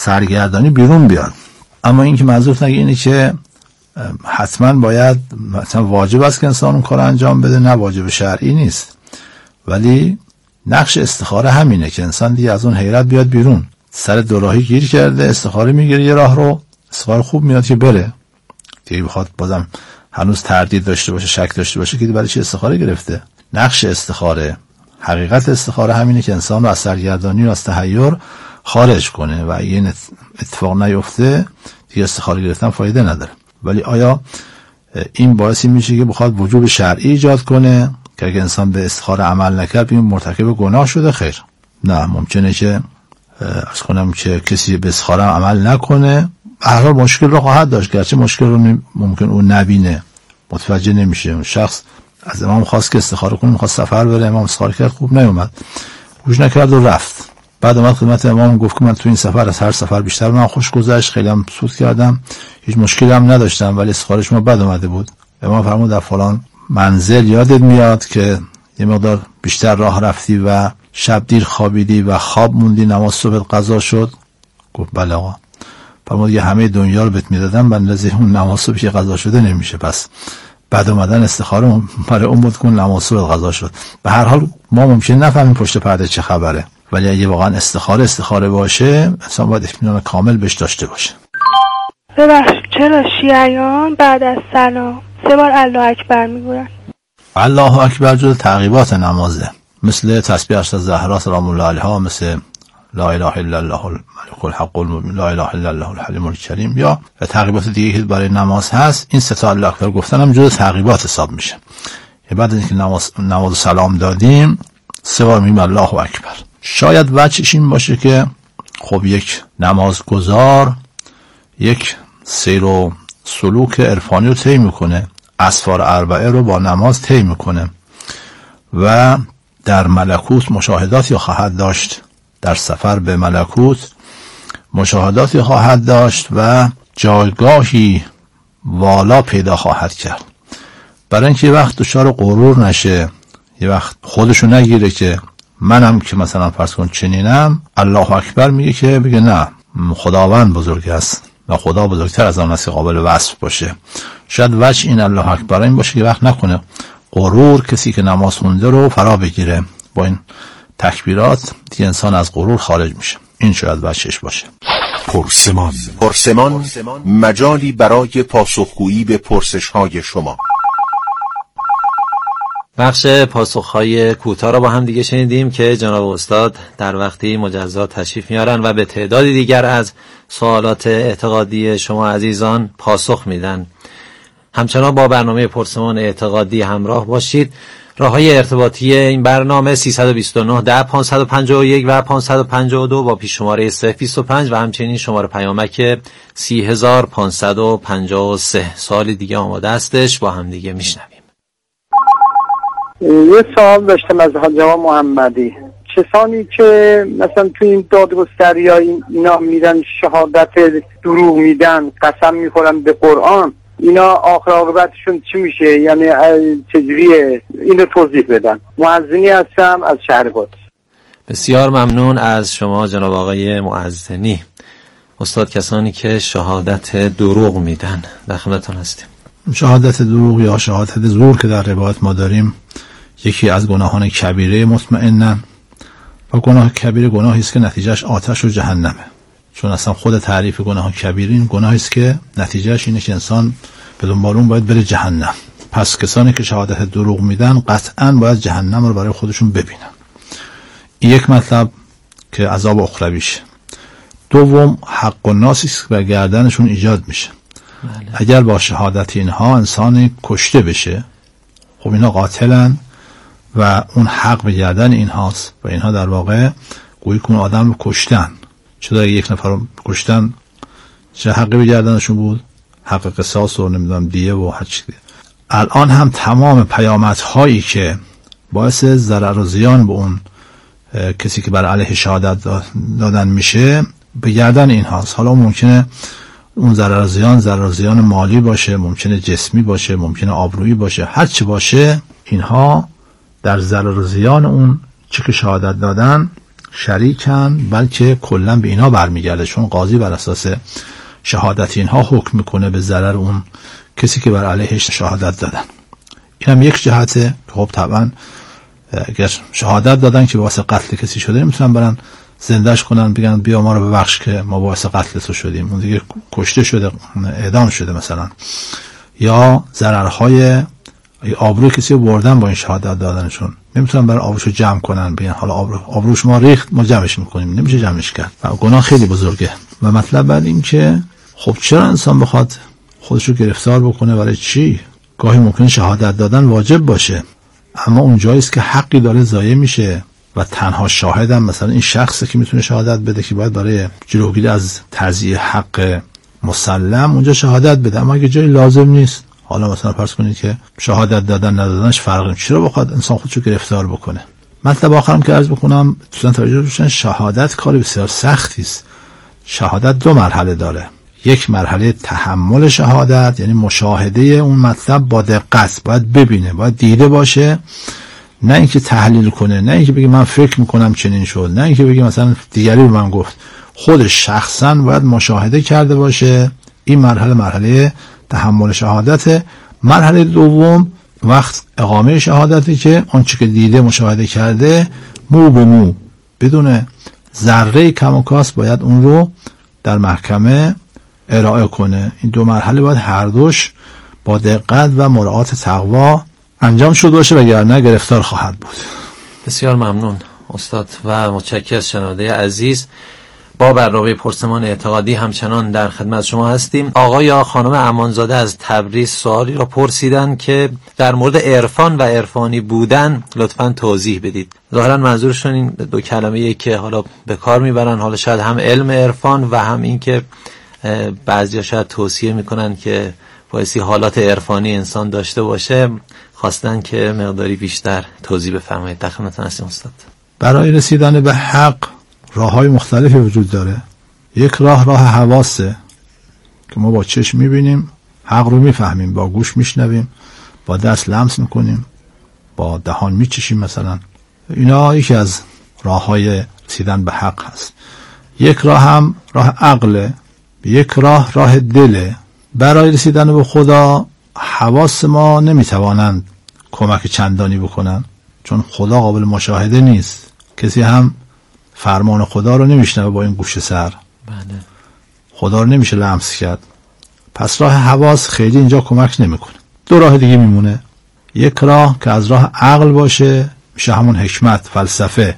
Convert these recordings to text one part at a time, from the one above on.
سرگردانی بیرون بیاد. اما این که منظور نگه اینه که حتما باید مثلا واجب است که انسان اون کار انجام بده، نه واجب شرعی نیست، ولی نقش استخاره همینه که انسان دیگه از اون حیرت بیاد بیرون. سر دوراهی گیر کرده، استخاره میگیره یه راه رو، استخاره خوب میاد که بره دیگه، بخواد بازم هنوز تردید داشته باشه، شک داشته باشه که برای چی استخاره گرفته. نقش استخاره، حقیقت استخاره همینه که انسان رو از سرگردانی و از تحیر خارج کنه و اگه این اتفاق نیفته دیگه استخاره گرفتن فایده نداره. ولی آیا این باعثی میشه که بخواد وجوب شرعی ایجاد کنه که اگه انسان به استخاره عمل نکرد این مرتکب گناه شده؟ خیر، نه. ممکنه که از کنم که کسی به استخاره عمل نکنه، هر حال مشکل رو خواهد داشت، گرچه مشکل رو ممکن اون نبینه، متوجه نمیشه. اون شخص از امام خواست که استخاره کنه، میخواست سفر بره، امام استخاره کرد، خوب نیومد، گوش نکرد و رفت. بعد اومد خدمت امام گفت که من تو این سفر از هر سفر بیشتر من خوش گذشت، خیلی هم سود کردم، هیچ مشکلی هم نداشتم، ولی استخاره شما بد اومده بود. امام فرمود در فلان منزل یادت میاد که یه مقدار بیشتر راه رفتی و شب دیر خوابیدی و خواب موندی، نماز صبح قضا شد؟ گفت بله آقا. فرمود یه همه دنیا رو بهت میدادم به اندازه اون نماز صبح که قضا شده نمیشه، پس بعد اومدن استخاره برای اون بود که نماز صبح قضا شد. به هر حال ما ممکنه نفهمیم پشت پرده چه خبره، ولی اگه واقعا استخاره باشه انسان باید اطمینان کامل بهش داشته باشه. ببخشید چرا شیعیان بعد از سلام 3 بار الله اکبر میگوین؟ الله اکبر جز تعقیبات نمازه، مثل تسبیح از زهرا سلام الله علیها، مثل لا اله الا الله الملك الحق المبین، لا اله الا الله الحلیم الکریم، یا تعقیبات دیگه که برای نماز هست. این 3 تا الله اکبر گفتن هم جز تعقیبات حساب میشه. بعد از اینکه نماز سلام دادیم 3 بار میگیم الله اکبر. شاید وجهش این باشه که خب یک نمازگزار یک سیر و سلوک عرفانی رو طی میکنه، اسفار اربعه رو با نماز طی میکنه و در ملکوت مشاهداتی خواهد داشت، در سفر به ملکوت مشاهداتی خواهد داشت و جایگاهی والا پیدا خواهد کرد. برای اینکه یه وقت دچار غرور نشه، یه وقت خودشو نگیره که منم که مثلا فرض کن چنینم، الله اکبر میگه که بگه نه، خداوند بزرگ است و خدا بزرگتر از آن است که قابل وصف باشه. شاید وجه این الله اکبر این باشه که وقت نکنه غرور کسی که نماز خونده رو فرا بگیره. با این تکبیرات دیگه انسان از غرور خارج میشه. این شاید وجهش باشه. پرسمان مجالی برای پاسخگویی به پرسش‌های شما. بخش پاسخ‌های کوتاه را با هم دیگه شنیدیم که جناب استاد در وقتی مجزا تشریف میارن و به تعدادی دیگر از سوالات اعتقادی شما عزیزان پاسخ میدن. همچنان با برنامه پرسمان اعتقادی همراه باشید. راه‌های ارتباطی این برنامه 329 10 551 و 552 با پیش‌شماره 025 و همچنین شماره پیامک 30553. سوال دیگه آماده استش، با هم دیگه میشنویم. یه سوال داشتم از حاج آقا محمدی. کسانی که مثلا تو این دادگستری ها اینا میرن شهادت دروغ میدن، قسم میخورن به قرآن، اینا آخر عاقبتشون چی میشه؟ یعنی چجوریه؟ اینو توضیح بدن. مؤذنی هستم از شهرباد. بسیار ممنون از شما جناب آقای مؤذنی. استاد، کسانی که شهادت دروغ میدن، در خدمتتون هستیم. شهادت دروغ یا شهادت زور که در روایت ما داریم یکی از گناهان کبیره مطمئناً، و گناه کبیره گناهی است که نتیجهش آتش و جهنمه. چون اصلا خود تعریف گناه کبیره این گناهی است که نتیجهش اینه که انسان به دنبال اون باید بره جهنم. پس کسانی که شهادت دروغ میدن قطعاً باید جهنم رو برای خودشون ببینن. این یک مطلب که عذاب اخرویشه. دوم، حق الناس است که بر گردنشون ایجاد میشه. اگر با شهادت اینها انسانی کشته بشه، خب اینا قاتلن و اون حق به گردن اینهاست و اینها در واقع گویی که اون آدم رو کشتن. چرا یک نفر رو کشتن چه حقی به گردنشون بود؟ حق قصاص و نمیدونم دیه و هر چیزی. الان هم تمام پیامدهایی که باعث ضرر و زیان به اون کسی که بر علیه شهادت دادن میشه به گردن اینهاست. حالا ممکنه اون ضرر زیان مالی باشه، ممکنه جسمی باشه، ممکنه آبرویی باشه، هر چی باشه اینها در ضرر و زیان اون چه که شهادت دادن شریکن، بلکه کلا به اینا برمیگرده، چون قاضی بر اساس شهادت اینها حکم میکنه به ضرر اون کسی که بر علیهش شهادت دادن. اینم یک جهته. خب طبعا اگر شهادت دادن که واسه قتل کسی شده، نمیتونن برن زندهش کنن بگن بیا ما رو ببخش که ما واسه قتل تو شدیم، اون دیگه کشته شده، اعدام شده مثلا. یا ضررهای آبرو کسی رو بردن با این شهادت دادنشون، نمیتونن برای آبروشو جمع کنن بگن حالا آبروش ما ریخت ما جمعش میکنیم، نمیشه جمعش کرد و گناه خیلی بزرگه. و مطلب بعد این که خب چرا انسان بخواد خودشو گرفتار بکنه؟ برای چی؟ گاهی ممکن شهادت دادن واجب باشه، اما اون جایی است که حقی داره ضایع میشه و تنها شاهدم مثلا این شخصی که میتونه شهادت بده که باید برای جلوگیری از تضییع حق مسلم اونجا شهادت بده. اما اگه جایی لازم نیست، حالا مثلا فرض کنید که شهادت دادن ندادنش فرق نمیکنه، چرا بخواد انسان خودشو گرفتار بکنه؟ مطلب آخرم که عرض بکنم دوستان توجه باشن، شهادت کار بسیار سختی است. شهادت 2 مرحله داره. یک مرحله تحمل شهادت، یعنی مشاهده اون مطلب با دقت، باید ببینه، باید دیده باشه، نه اینکه تحلیل کنه، نه اینکه بگه من فکر میکنم چنین شد، نه اینکه بگه مثلا دیگری به من گفت، خودش شخصا باید مشاهده کرده باشه. این مرحله تحمل شهادت. مرحله دوم وقت اقامه شهادتی که آنچه که دیده مشاهده کرده مو به مو بدون ذره کم و کاست باید اون رو در محکمه ارائه کنه. این 2 مرحله باید هر دوش با دقت و مراعات تقوا انجام شده باشه، وگرنه گرفتار خواهد بود. بسیار ممنون استاد و متشکرم از شنونده عزیز. با برنامه پرسمان اعتقادی همچنان در خدمت شما هستیم. آقا یا خانم امانزاده از تبریز سوالی را پرسیدن که در مورد عرفان و عرفانی بودن لطفاً توضیح بدید. ظاهراً منظورشون این 2 کلمه‌ای که حالا به کار میبرن، حالا شاید هم علم عرفان و هم این که بعضیا شاید توصیه میکنن که بایستی حالات عرفانی انسان داشته باشه، خواستن که مقداری بیشتر توضیح بفرمایید. در خدمتتون هستیم استاد. برای رسیدن به حق راه‌های مختلفی وجود داره. یک راه حواسه که ما با چشم میبینیم، حق رو میفهمیم، با گوش میشنویم، با دست لمس میکنیم، با دهان میچشیم مثلا. اینا یکی از راه‌های رسیدن به حق هست. یک راه هم راه عقله، یک راه دله. برای رسیدن به خدا حواس ما نمیتوانند کمک چندانی بکنن، چون خدا قابل مشاهده نیست. کسی هم فرمان خدا رو نمیشنوه با این گوش سر. بله. خدا رو نمیشه لمس کرد. پس راه حواس خیلی اینجا کمک نمیکنه. 2 راه دیگه میمونه. یک راه که از راه عقل باشه، میشه همون حکمت، فلسفه.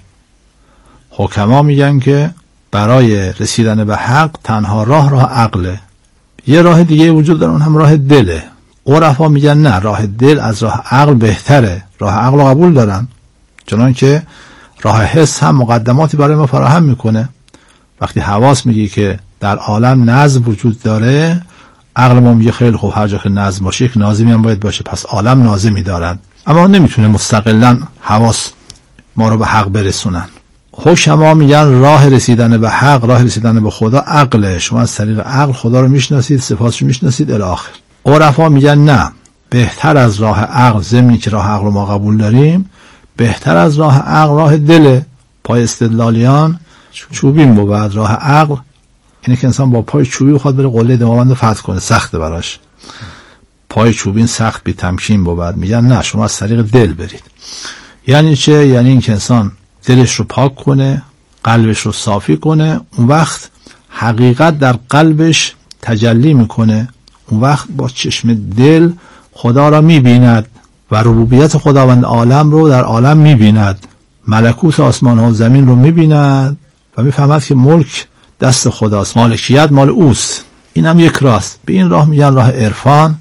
حکما میگن که برای رسیدن به حق تنها راه عقله. یه راه دیگه وجود داره، اون هم راه دله. عرفا میگن نه، راه دل از راه عقل بهتره. راه عقل رو قبول دارن، چنانکه راه حس هم مقدماتی برای ما فراهم میکنه. وقتی حواس میگی که در عالم نظم وجود داره، عقل ما میگه خیلی خوب، هر جا که نظم باشه یک ناظمی هم باید باشه، پس عالم ناظمی دارن. اما نمیتونه مستقلا حواس ما رو به حق برسونن. حکما میگن راه رسیدن به حق، راه رسیدن به خدا عقله. شما از طریق عقل خدا رو میشناسید، صفاتش رو میشناسید الی آخر. عرفا میگن نه، بهتر از راه عقل، ضمنی که راه عقل رو ما قبول داریم، بهتر از راه عقل راه دله. پای استدلالیان چوبین بود. راه عقل اینه که انسان با پای چوبی بخواد بره قله دماوند رو فتح کنه، سخته براش. پای چوبین سخت بی تمکین بود. میگن نه، شما از طریق دل برید. یعنی چه؟ یعنی این که انسان دلش رو پاک کنه، قلبش رو صافی کنه، اون وقت حقیقت در قلبش تجلی میکنه. اون وقت با چشم دل خدا را میبیند و ربوبیت خداوند عالم رو در عالم میبیند، ملکوت آسمان ها و زمین رو میبیند و میفهمد که ملک دست خداست، مالکیت مال اوست. این هم یک راست. به این راه میگن راه عرفان،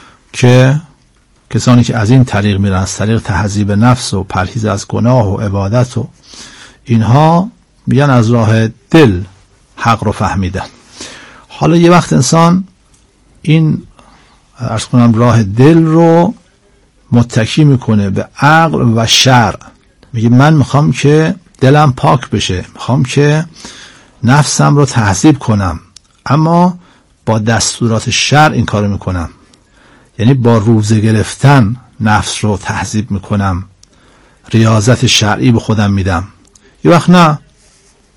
که کسانی که از این طریق میرن، از طریق تهذیب نفس و پرهیز از گناه و عبادت و اینها، میگن از راه دل حق رو فهمیدن. حالا یه وقت انسان این عرض کنم راه دل رو متکی میکنه به عقل و شرع. میگه من میخوام که دلم پاک بشه، میخوام که نفسم رو تهذیب کنم، اما با دستورات شرع این کارو میکنم. یعنی با روزه گرفتن نفس رو تهذیب میکنم، ریاضت شرعی به خودم میدم. یه وقت نه،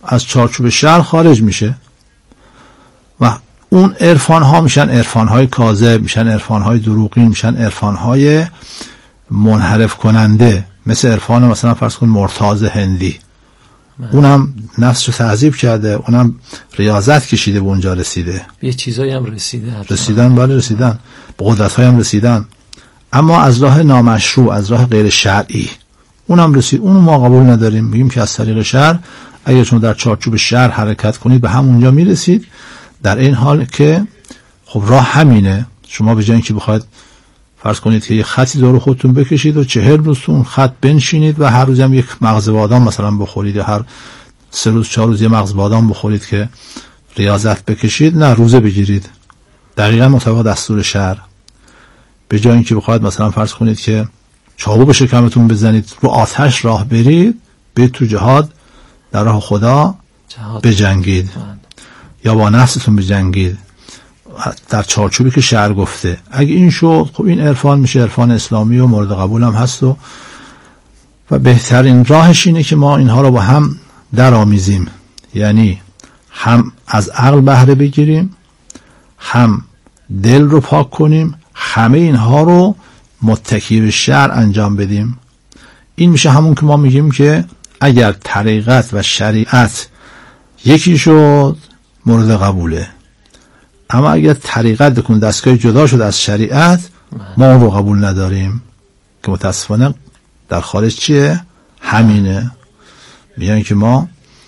از چارچوب شرع خارج میشه و اون عرفان ها میشن عرفان های کاذب، میشن عرفان های دروغین، میشن عرفان های منحرف کننده، مثل عرفان مثلا فرض کن مرتاض هندی. اونم نفسش رو تعذیب کرده، اونم ریاضت کشیده به اونجا رسیده. یه چیزایی هم رسیدن بله رسیدن، به قدرت های هم رسیدن، اما از راه نامشروع، از راه غیر شرعی اونم رسید. اونو ما قبول نداریم، میگیم که از طریق شرع اگر شما در چارچوب شرع حرکت کنید به همونجا میرسید. در این حال که خب راه همینه، شما به جای اینکه بخواید فرض کنید که یه خطی دور خودتون بکشید و 40 روز تو اون خط بنشینید و هر روزم یک مغز بادام مثلا بخورید یا هر 3 روز 4 روز یه مغز بادام بخورید که ریاضت بکشید، نه، روزه بگیرید دقیقاً مطابق دستور شرع. به جای اینکه بخواید مثلا فرض کنید که چاقو به شکمتون بزنید، رو آتش راه برید، به تو جهاد در راه خدا بجنگید یا با نفستون بجنگید در چارچوبی که شرع گفته. اگه این شد خب این عرفان میشه عرفان اسلامی و مورد قبول هم هست و بهترین راهش اینه که ما اینها رو با هم درآمیزیم، یعنی هم از عقل بهره بگیریم، هم دل رو پاک کنیم، همه اینها رو متکی به شرع انجام بدیم. این میشه همون که ما میگیم که اگر طریقت و شریعت یکی شد مورد قبوله، اما اگر طریقت بکن دستگاه جدا شد از شریعت ما اون رو قبول نداریم، که متاسفانه در خارج چیه؟ همینه. میگن که ما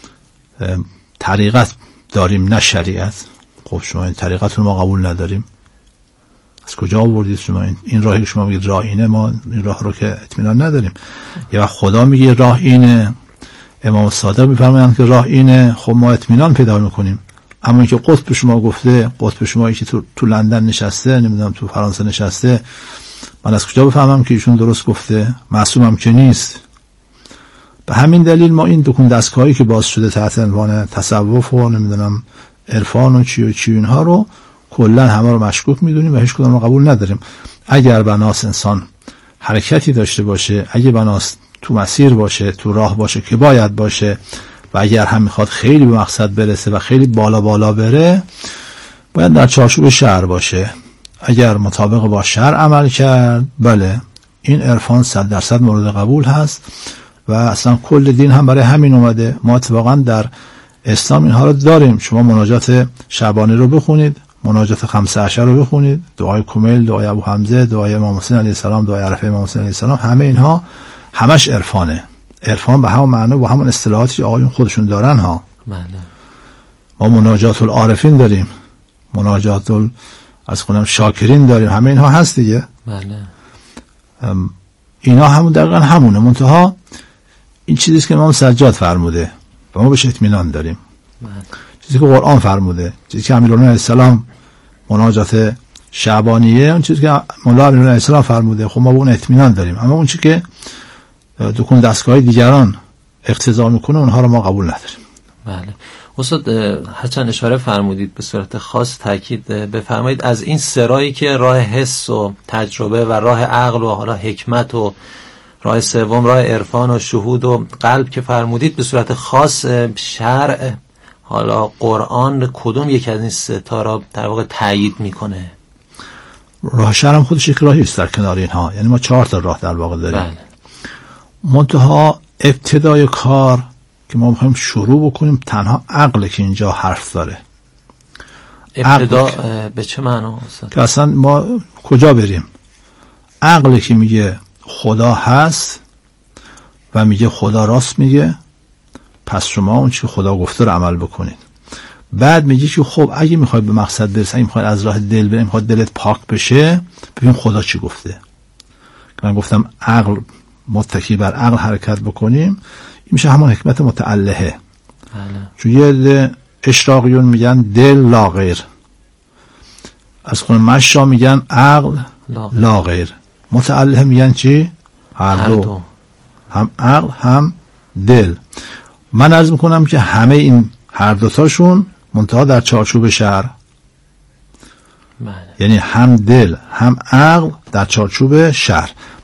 طریقت داریم نه شریعت. خب شما این طریقت رو ما قبول نداریم، از کجا آوردید شما این راهی که شما میگید راه اینه؟ ما این راه رو که اطمینان نداریم. یا وقت خدا میگه راه اینه، امام صادق میفرمایند که راه اینه، خب ما اطمینان پیدا میکنیم. اما اینکه قطب شما گفته، قطب شما که تو لندن نشسته، نمیدونم تو فرانسه نشسته، من از کجا بفهمم که ایشون درست گفته؟ معصومم که نیست. به همین دلیل ما این دکون دستگاهی که باز شده تحت عنوان تصوف و نمیدونم عرفان و چی و چی اینها رو کلا همه رو مشکوک میدونیم و هیچ کدوم رو قبول نداریم. اگر بناس انسان حرکتی داشته باشه، اگه بناس تو مسیر باشه، تو راه باشه که باید باشه، و اگر هم میخواد خیلی به مقصد برسه و خیلی بالا بره، باید در چارچوب شرع باشه. اگر مطابق با شرع عمل کرد، بله این عرفان 100% مورد قبول هست و اصلا کل دین هم برای همین اومده. ما اتفاقا در اسلام اینها رو داریم. شما مناجات شعبانی رو بخونید، مناجات 5 عشر رو بخونید، دعای کمیل، دعای ابو حمزه، دعای امام حسین علیه السلام، دعای عرفه امام حسین علیه السلام، همه اینها همش عرفانه. عرفان به همون معنی و همون اصطلاحاتی که آقایون خودشون دارن ها. ما مناجات العارفین داریم، مناجات از خودم شاکرین داریم، همه اینها هست دیگه. بله. اینا همون دقیقا همونه، منتها این چیزیست که امام سجاد فرموده و ما بهش اطمینان داریم. چیزی که قرآن فرموده، چیزی که امیرالمومنین علیه السلام مناجات شعبانیه، اون چیزی که مولا امیرالمومنین علیه السلام فرموده، خب ما به اون اطمینان داریم. اما اون چیزی که دکون دستگاه دیگران اقتضا میکنه اونها رو ما قبول نداریم. بله. استاد هرچند اشاره فرمودید به صورت خاص تاکید بفرمایید از این سرایی که راه حس و تجربه و راه عقل و حالا حکمت و راه سوم راه عرفان و شهود و قلب که فرمودید، به صورت خاص شرع حالا قرآن کدوم یک از این سه تا را در واقع تایید میکنه؟ راه شرع هم خودش یک راهی است در کنار اینها، یعنی ما 4 تا راه در واقع داریم. بله. منتها ابتدای کار که ما میخوایم شروع بکنیم تنها عقل که اینجا حرف داره. ابتدا به چه معنا استاد؟ که اصلا ما کجا بریم؟ عقل که میگه خدا هست و میگه خدا راست میگه، پس شما اون چی خدا گفته رو عمل بکنید. بعد میگه که خب اگه میخوای به مقصد برسی، اگه میخوای از راه دل بری، میخواد دلت پاک بشه، ببین خدا چی گفته. که من گفتم عقل، متکی بر عقل حرکت بکنیم، این میشه همون حکمت متعلهه. چون یه اشراقیون میگن دل لا غیر، از خون مشا میگن عقل لا غیر، متعلهه میگن چی؟ هر دو، هم عقل هم دل. من عرض میکنم که همه این هر دوتاشون منتها در چارچوب شرع، یعنی هم دل هم عقل در چارچوب شرع.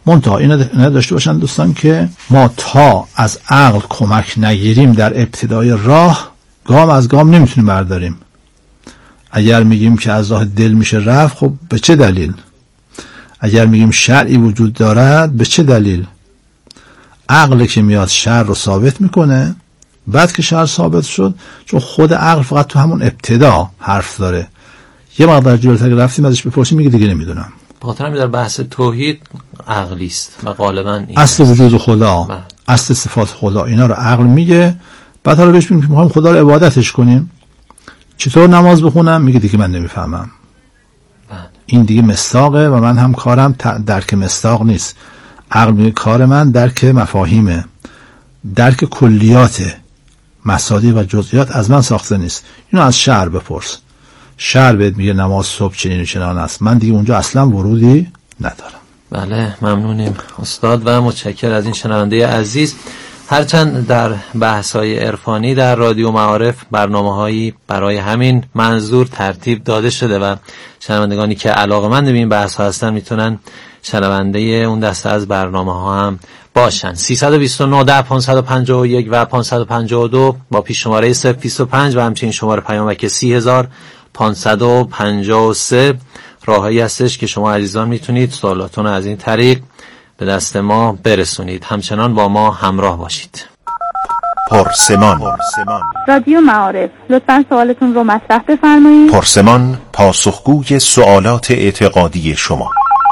منتها اینا داشته باشن دوستان که ما تا از عقل کمک نگیریم در ابتدای راه، گام از گام نمیتونیم برداریم. اگر میگیم که از راه دل میشه رفت، خب به چه دلیل؟ اگر میگیم شرعی وجود دارد، به چه دلیل؟ عقل که میاد شرع رو ثابت میکنه، بعد که شرع ثابت شد، چون خود عقل فقط تو همون ابتدا حرف داره، یه مقدار جلوتر رفتیم ازش بپرسیم میگه دیگه نمیدونم. بخاطر همین در بحث توحید عقلی است و غالبا اصل وجود خدا، اصل صفات خدا، اینا رو عقل میگه. بعد حالا بهش میگیم میخوایم خدا رو عبادتش کنیم، چطور نماز بخونم؟ میگه دیگه من نمیفهمم. این دیگه مصداقه و من هم کارم درک مصداق نیست. عقل میگه کار من درک مفاهیمه، درک کلیات، مصادیق و جزئیات از من ساخته نیست. اینو از شرع بپرس. شرع بهت میگه نماز صبح چنین و چنان است، من دیگه اونجا اصلا ورودی ندارم. بله، ممنونیم استاد و متشکر از این شنونده عزیز. هرچند در بحث‌های عرفانی در رادیو معارف برنامه‌هایی برای همین منظور ترتیب داده شده و شنوندگانی که علاقه‌مند به این بحث‌ها هستن میتونن شنونده اون دسته از برنامه‌ها هم باشن. 329 10 551 و 552 با پیش شماره 025 و همچنین شماره پیامک 30553 راهی هستش که شما عزیزان میتونید سوالاتون از این طریق به دست ما برسونید. همچنان با ما همراه باشید. پرسمان. رادیو معارف، لطفاً سوالتون رو مطرح بفرمایید. پرسمان، پاسخگوی سوالات اعتقادی شما.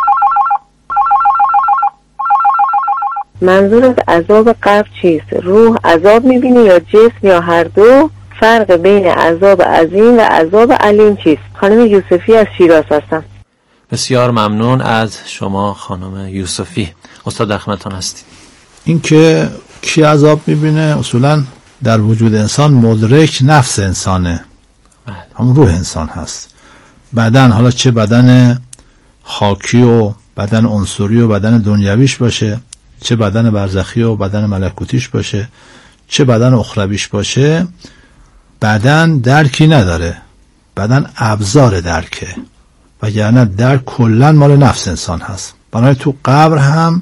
منظور از عذاب قبر چیست؟ روح عذاب میبینه یا جسم یا هر دو؟ فرق بین عذاب عظیم و عذاب علیم چیست؟ خانم یوسفی از شیراز هستم. بسیار ممنون از شما خانم یوسفی. استاد در خدمتتون هستیم. این که کی عذاب میبینه، اصولا در وجود انسان مدرک نفس انسانه، همون روح انسان هست. بدن، حالا چه بدن خاکی و بدن عنصری و بدن دنیویش باشه، چه بدن برزخی و بدن ملکوتیش باشه، چه بدن اخرویش باشه، بدن درکی نداره، بدن ابزار درکه، وگرنه درک کلن مال نفس انسان هست. بنابراین تو قبر هم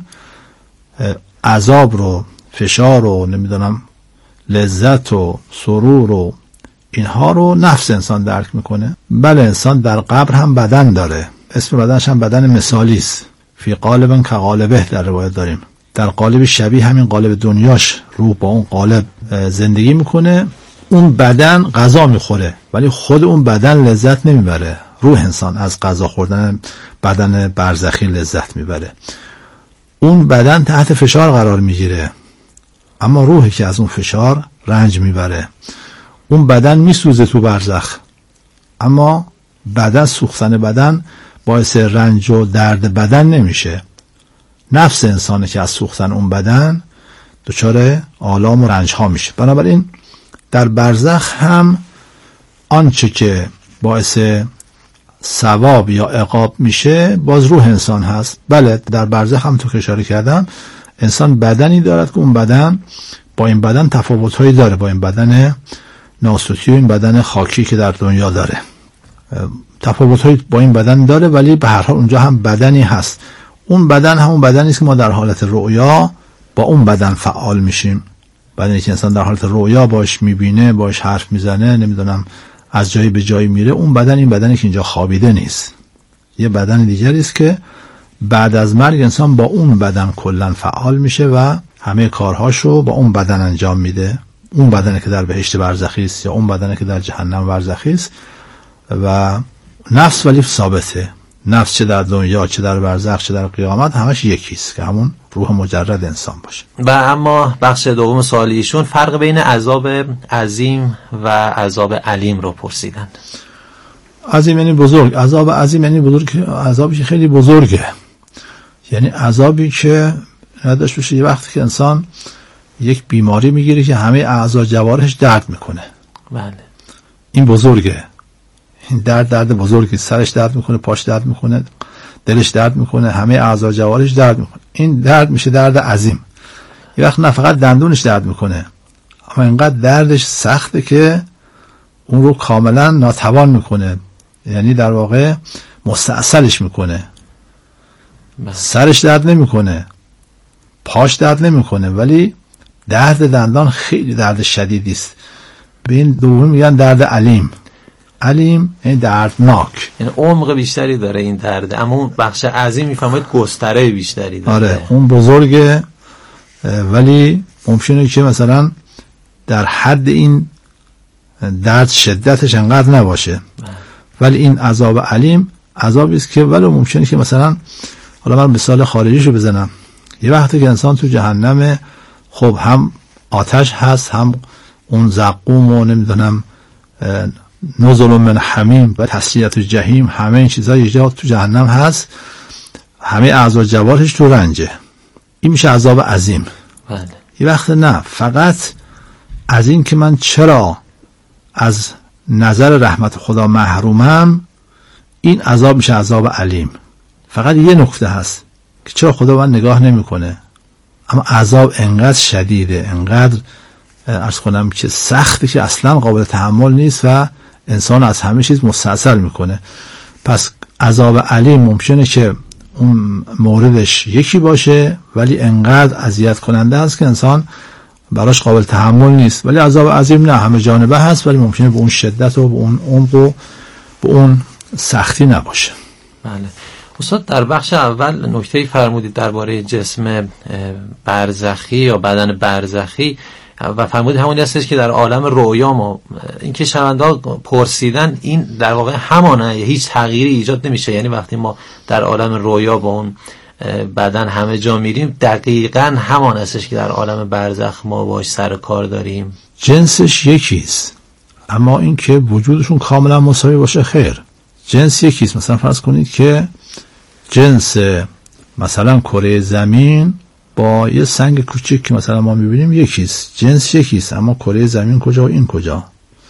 عذاب رو، فشار رو، نمیدونم لذت و سرور و اینها رو نفس انسان درک میکنه. بله، انسان در قبر هم بدن داره، اسم بدنش هم بدن مثالی است. فی قالب کقالبه در روایت داریم، در قالب شبیه همین قالب دنیاش روح با اون قالب زندگی میکنه. اون بدن غذا میخوره ولی خود اون بدن لذت نمیبره. روح انسان از غذا خوردن بدن برزخی لذت میبره. اون بدن تحت فشار قرار میگیره، اما روحی که از اون فشار رنج میبره. اون بدن میسوزه تو برزخ، اما بدن، سوختن بدن باعث رنج و درد بدن نمیشه. نفس انسانه که از سوختن اون بدن دچار آلام و رنج ها میشه. بنابراین در برزخ هم آنچه که باعث ثواب یا عقاب میشه باز روح انسان هست. بله، در برزخ هم تو که اشاره کردم انسان بدنی دارد که اون بدن با این بدن تفاوت‌هایی داره، با این بدن ناسوتی و این بدن خاکی که در دنیا داره تفاوت‌هایی با این بدن داره، ولی به هر حال اونجا هم بدنی هست. اون بدن همون بدنی است که ما در حالت رؤیا با اون بدن فعال میشیم. بدنی که انسان در حالت رؤیا باش میبینه، باش حرف میزنه، نمیدونم از جایی به جایی میره، اون بدن این بدنی که اینجا خوابیده نیست. یه بدن دیگری است که بعد از مرگ انسان با اون بدن کلا فعال میشه و همه کارهاشو با اون بدن انجام میده. اون بدنی که در بهشت برزخی است یا اون بدنی که در جهنم برزخی است. و نفس ولی ثابته، نفس چه در دنیا چه در برزخ چه در قیامت همش یکیست که همون روح مجرد انسان باشه. و اما بخش دوم سوال ایشون فرق بین عذاب عظیم و عذاب علیم رو پرسیدند. عظیم یعنی بزرگ، عذاب عظیم یعنی بزرگ، عذابی که خیلی بزرگه، یعنی عذابی که نداشت باشه. یه وقتی که انسان یک بیماری میگیره که همه اعضا جوارحش درد میکنه، بله، این بزرگه، این درد بزرگی، سرش درد میکنه، پاش درد میکنه، دلش درد میکنه، همه اعضا جوارحش درد میکنه. این درد میشه درد عظیم. یه وقت نه فقط دندونش درد میکنه، اما اینقدر دردش سخته که اون رو کاملا ناتوان میکنه، یعنی در واقع مستعصلش میکنه. سرش درد نمیکنه، پاش درد نمیکنه، ولی درد دندان خیلی درد شدیدی است. به این دوم میگن درد علیم. علیم یعنی دردناک، یعنی عمق بیشتری داره این درد، اما اون بخش عظیم میفهمید گستره بیشتری داره. آره اون بزرگه، ولی ممکنه که مثلا در حد این درد شدتش انقدر نباشه، ولی این عذاب علیم عذابی است که ولی ممکنه که مثلا، حالا من مثال خارجیشو بزنم، یه وقتی که انسان تو جهنم، خب هم آتش هست، هم اون زقوم و نمیدونم نزل من حمیم و تسلیت جهیم، همه این چیزها یه جا تو جهنم هست، همه اعضا جوارحش تو رنجه. این میشه عذاب عظیم. یه وقت نه، فقط از این که من چرا از نظر رحمت خدا محرومم، این عذاب میشه عذاب علیم. فقط یه نکته هست که چرا خدا من نگاه نمیکنه، اما عذاب انقدر شدیده، انقدر عرض کنم که سخته که اصلا قابل تحمل نیست و انسان از همه چیز مستعصل میکنه. پس عذاب علیم ممکنه که اون موردش یکی باشه، ولی انقدر اذیت کننده است که انسان براش قابل تحمل نیست. ولی عذاب عظیم نه، همه جانبه هست، ولی ممکنه به اون شدت و به اون عمق و به اون سختی نباشه. بله استاد، در بخش اول نکته‌ای فرمودید درباره جسم برزخی یا بدن برزخی و فرمودید همونی هستش که در عالم رویا ما، این که شنونده پرسیدن این در واقع همانه، هیچ تغییری ایجاد نمیشه، یعنی وقتی ما در عالم رویا با اون بدن همه جا میریم دقیقاً همان هستش که در عالم برزخ ما باش سر کار داریم. جنسش یکیست، اما این که وجودشون کاملا مساوی باشه خیر. جنس یکیست. مثلا فرض کنید که جنس مثلا کره زمین با یه سنگ کوچیک که مثلا ما میبینیم یکیست، جنس یکیست، اما کره زمین کجا و این کجا.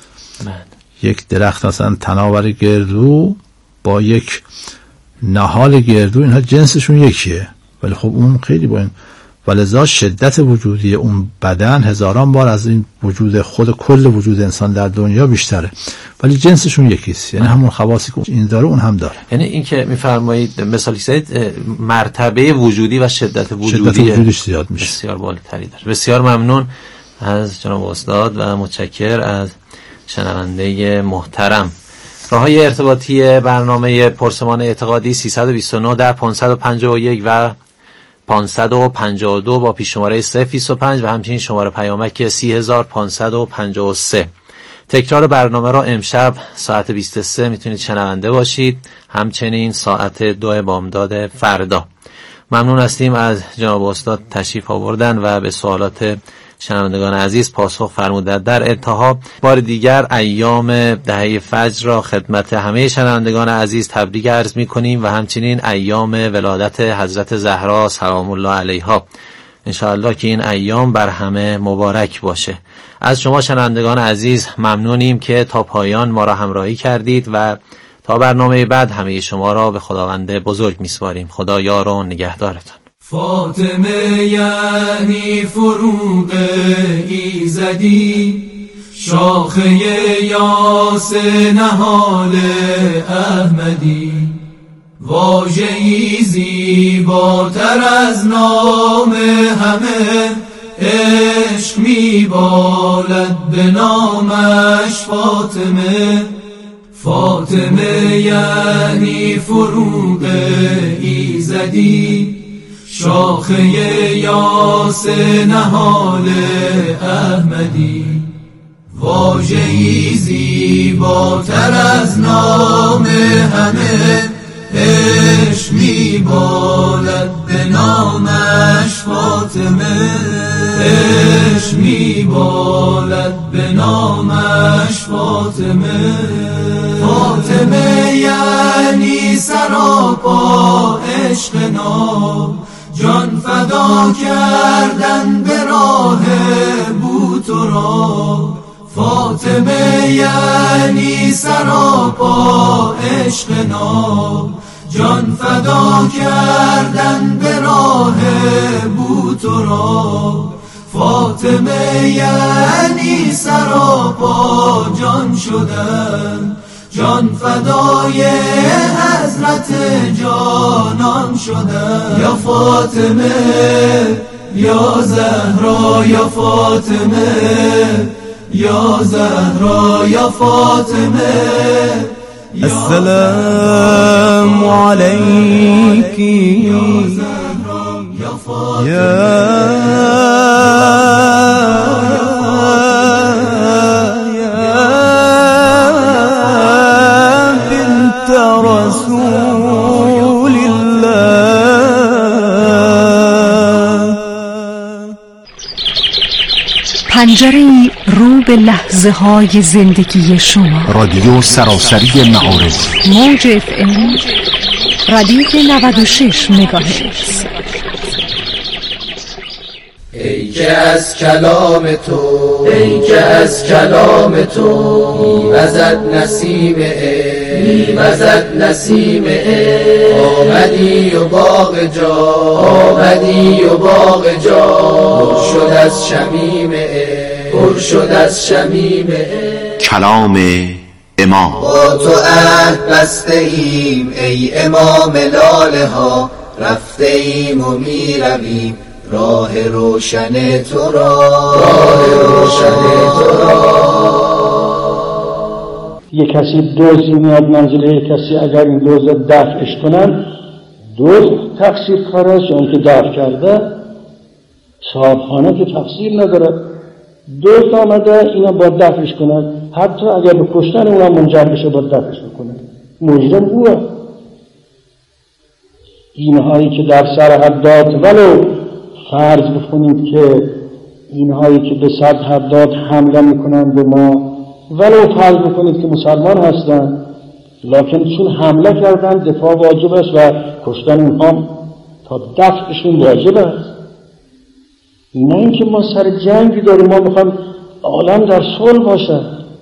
یک درخت مثلا تناور گردو با یک نهال گردو، اینها جنسشون یکیه، ولی خب اون خیلی با این، ولذا شدت وجودی اون بدن هزاران بار از این وجود خود کل وجود انسان در دنیا بیشتره، ولی جنسشون یکیست. یعنی همون خواصی که این داره اون هم داره. یعنی این که میفرمایید مثالی زدید مرتبه وجودی و شدت وجودیش زیاد میشه، بسیار بالاتری داره. بسیار ممنون از جناب استاد و متشکر از شنونده محترم. راه‌های ارتباطی برنامه پرسمان اعتقادی 329 در 551 و 552 با پیش شماره 025 و همچنین شماره پیامک 30553. تکرار برنامه را امشب ساعت 23 میتونید شنونده باشید، همچنین ساعت 2 بامداد فردا. ممنون هستیم از جناب استاد تشریف آوردن و به سوالات شنوندگان عزیز پاسخ فرمودند. در انتها بار دیگر ایام دهه فجر را خدمت همه شنوندگان عزیز تبریک عرض می‌کنیم و همچنین ایام ولادت حضرت زهرا سلام الله علیها. انشاءالله که این ایام بر همه مبارک باشه. از شما شنوندگان عزیز ممنونیم که تا پایان ما را همراهی کردید و تا برنامه بعد همه شما را به خداوند بزرگ می‌سپاریم. خدا یار و نگهدارتان. فاطمه یعنی فروغ ایزدی، شاخه یاس نهال احمدی، واژه‌ای زیباتر از نام همه، عشق میبالد به نامش فاطمه. فاطمه یعنی فروغ ایزدی، شاخه یاس نهال احمدی، واژه‌ای زیباتر از نام همه، عشق میبالد به نامش فاطمه. عشق میبالد به نامش فاطمه. فاطمه یعنی سراپا عشق ناب، جان فدا کردن به راه بو تو را. فاطمه یعنی سراپا عشق ناب، جان فدا کردن به راه بو تو را. فاطمه یعنی سراپا جان شدن، جان فدای حضرت جانان شدم. یا فاطمه یا زهرا یا فاطمه یا زهرا یا فاطمه. السلام علیکی یا بنت رسول الله. پنجره‌ای رو به لحظه های زندگی شما. رادیو سراسری معارف، موج FM ردیف 96 مگاهرتز. ای که از کلام تو، ای که از کلام تو میوزد نسیم میوزد نسیم آمدی و باغ جا، آمدی و باغ جا پر شد از شمیم پر شد از شمیم کلام امام. با تو عهد بسته ایم ای امام لاله ها، رفته ایم و میرویم راه روشن تو را، راه روشن تو را. یک کسی دزدی میاد منزل یک کسی، اگر این دزد دفعش کنن، دزد تقصیر کار است، اون که دفع کرده صاحبخانه که تقصیر نداره. دزد آمده اینا با دفعش کنن، حتی اگر به کشتن اونا منجر بشه با دفعش بکنن، مجرم اوه. اینهایی که در سر حداد، ولو فرض بکنید که اینهایی که به سر حداد حمله میکنن به ما، ولو فرض بکنید که مسلمان هستن، لکن چون حمله کردن دفاع واجب است و کشتن اونها تا دفعشون واجب است. نه اینکه ما سر جنگی داریم، ما میخوایم عالم در صلح باشه،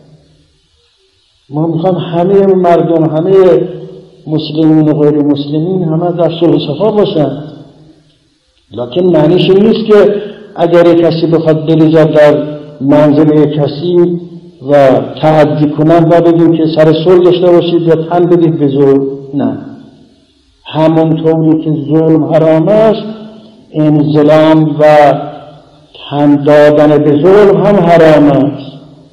ما میخوایم همه مردم، همه مسلمین و غیر مسلمین همه در صلح و صفا باشن. لکن معنیش نیست که اگر یک کسی بخواد بریزد در منزل یک کسی و تعدی کنن و بگیم که سر صلح داشته باشید یا تن بدید به ظلم. نه، همونطوری که ظلم حرام است، انظلام و تن دادن به ظلم هم حرام است.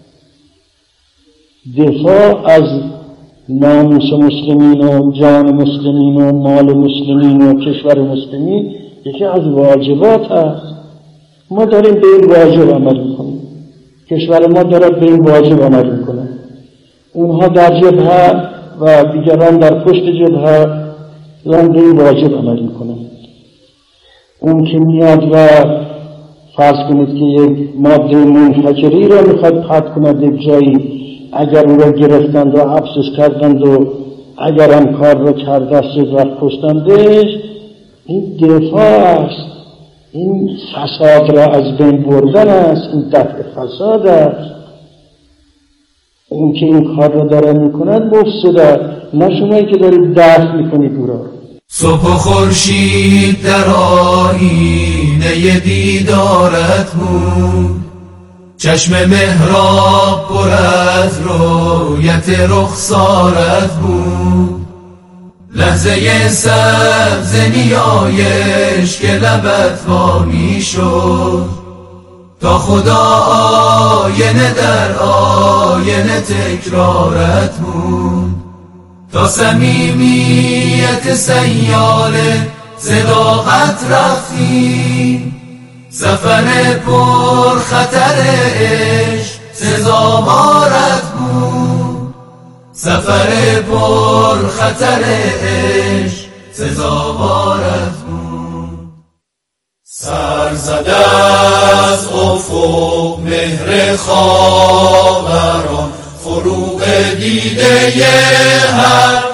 دفاع از ناموس مسلمین و جان مسلمین و مال مسلمین و کشور مسلمین یکی از واجبات است. ما داریم به این واجب عمل میکنیم، کشور ما دارد به این واجب عمل میکنه. اونها در جبهه و دیگران در پشت جبهه دارن به این واجب عمل میکنه. اون که میاد و فرض کنید که یک ماده منفجری را میخواد پرت کند یک جایی، اگر او را گرفتند و حبسش کردند و اگر هم کار را کرده است و کشتندش، این دفاع است، این فساد را از بین بردن است، این دفع فساد است. اون که این کار را داره میکند مفسده، نه شمایی که دارید دفع میکنید او را. صبح و خورشید در آیینه دیدارت بود، چشم محراب پر از رویت رخسارت بود، لحظه سبز نیایش که لبت وا می شد، تا خدا آینه در آینه تکرارت بود، تا صمیمیت سیاله صداقت رفتی، سفر پر خطر عشق سزاوارت بود، سفر پر خطر عشق سزاوارت بود. سر زده از افق مهر خاوران، فروغ دیده هر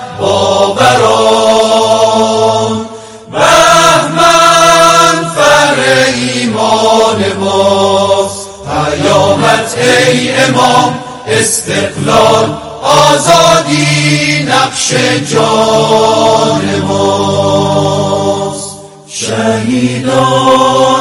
باوران، بهمن فر ایمان ماست، پیامت ای امام استقلال آزادی نقش جان ماست. شهیدان